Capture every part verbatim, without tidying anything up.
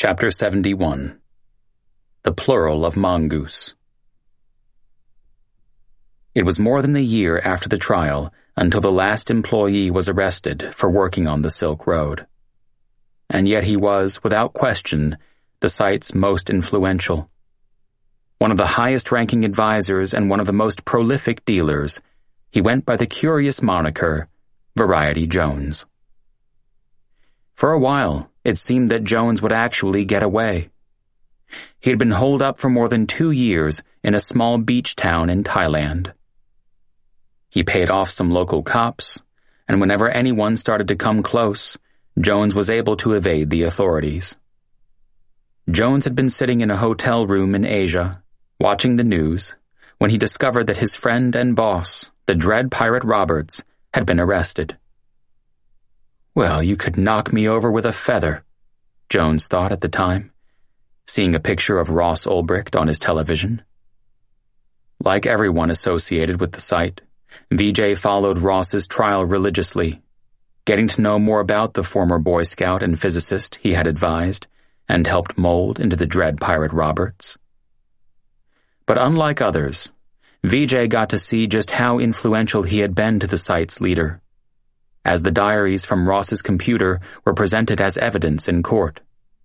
Chapter seventy-one. The Plural of Mongoose. It was more than a year after the trial until the last employee was arrested for working on the Silk Road. And yet he was, without question, the site's most influential. One of the highest-ranking advisors and one of the most prolific dealers, he went by the curious moniker, Variety Jones. For a while, it seemed that Jones would actually get away. He had been holed up for more than two years in a small beach town in Thailand. He paid off some local cops, and whenever anyone started to come close, Jones was able to evade the authorities. Jones had been sitting in a hotel room in Asia, watching the news, when he discovered that his friend and boss, the Dread Pirate Roberts, had been arrested. Well, you could knock me over with a feather, Jones thought at the time, seeing a picture of Ross Ulbricht on his television. Like everyone associated with the site, V J followed Ross's trial religiously, getting to know more about the former Boy Scout and physicist he had advised and helped mold into the Dread Pirate Roberts. But unlike others, V J got to see just how influential he had been to the site's leader, as the diaries from Ross's computer were presented as evidence in court.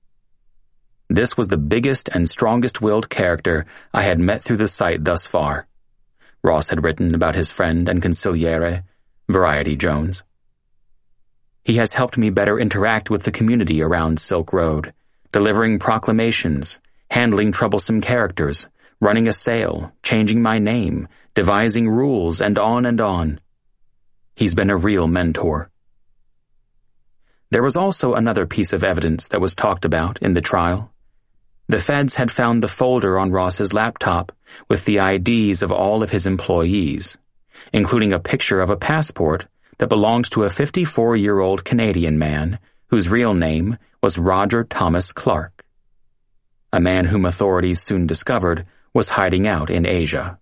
This was the biggest and strongest-willed character I had met through the site thus far, Ross had written about his friend and consigliere, Variety Jones. He has helped me better interact with the community around Silk Road, delivering proclamations, handling troublesome characters, running a sale, changing my name, devising rules, and on and on. He's been a real mentor. There was also another piece of evidence that was talked about in the trial. The feds had found the folder on Ross's laptop with the I Ds of all of his employees, including a picture of a passport that belonged to a fifty-four-year-old Canadian man whose real name was Roger Thomas Clark, a man whom authorities soon discovered was hiding out in Asia.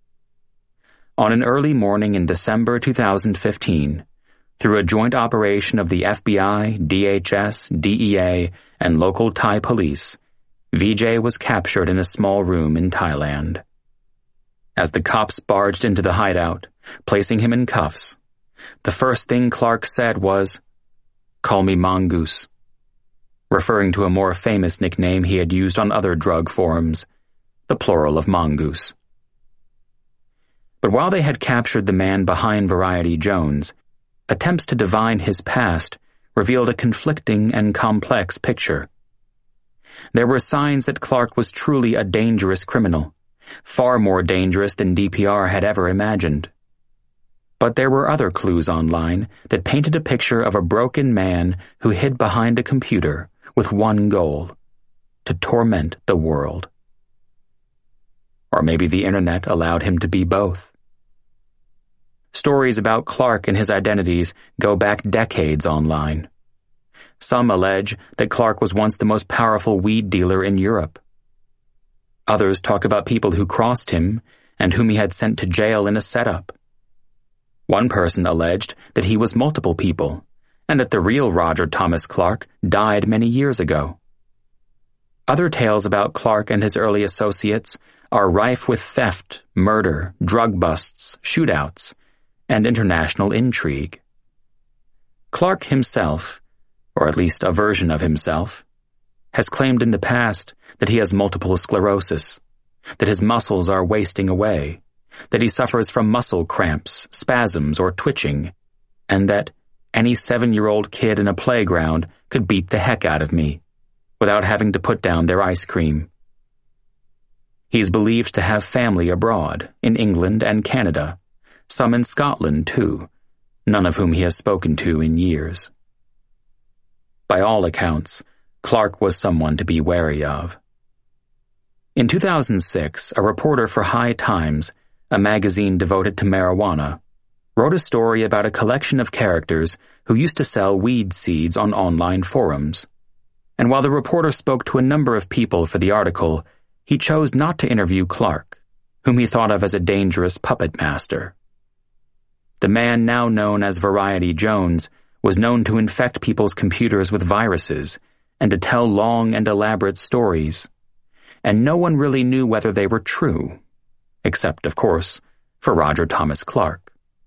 On an early morning in December two thousand fifteen, through a joint operation of the F B I, D H S, D E A, and local Thai police, V J was captured in a small room in Thailand. As the cops barged into the hideout, placing him in cuffs, the first thing Clark said was, "Call me Mongoose," referring to a more famous nickname he had used on other drug forums, the plural of mongoose. But while they had captured the man behind Variety Jones, attempts to divine his past revealed a conflicting and complex picture. There were signs that Clark was truly a dangerous criminal, far more dangerous than D P R had ever imagined. But there were other clues online that painted a picture of a broken man who hid behind a computer with one goal: to torment the world. Or maybe the internet allowed him to be both. Stories about Clark and his identities go back decades online. Some allege that Clark was once the most powerful weed dealer in Europe. Others talk about people who crossed him and whom he had sent to jail in a setup. One person alleged that he was multiple people, and that the real Roger Thomas Clark died many years ago. Other tales about Clark and his early associates are rife with theft, murder, drug busts, shootouts, and international intrigue. Clark himself, or at least a version of himself, has claimed in the past that he has multiple sclerosis, that his muscles are wasting away, that he suffers from muscle cramps, spasms, or twitching, and that any seven-year-old kid in a playground could beat the heck out of me without having to put down their ice cream. He's believed to have family abroad, in England and Canada, some in Scotland too, none of whom he has spoken to in years. By all accounts, Clark was someone to be wary of. In two thousand six, a reporter for High Times, a magazine devoted to marijuana, wrote a story about a collection of characters who used to sell weed seeds on online forums. And while the reporter spoke to a number of people for the article, he chose not to interview Clark, whom he thought of as a dangerous puppet master. The man now known as Variety Jones was known to infect people's computers with viruses and to tell long and elaborate stories, and no one really knew whether they were true, except, of course, for Roger Thomas Clark.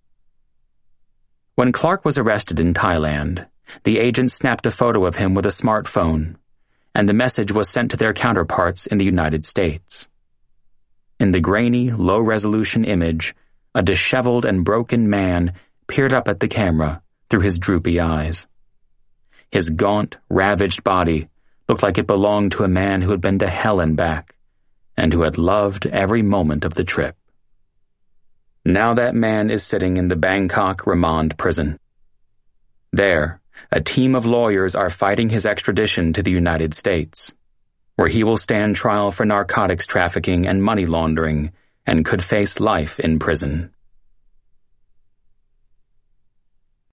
When Clark was arrested in Thailand, the agent snapped a photo of him with a smartphone, and the message was sent to their counterparts in the United States. In the grainy, low-resolution image, a disheveled and broken man peered up at the camera through his droopy eyes. His gaunt, ravaged body looked like it belonged to a man who had been to hell and back, and who had loved every moment of the trip. Now that man is sitting in the Bangkok Remand prison. There, a team of lawyers are fighting his extradition to the United States, where he will stand trial for narcotics trafficking and money laundering and could face life in prison.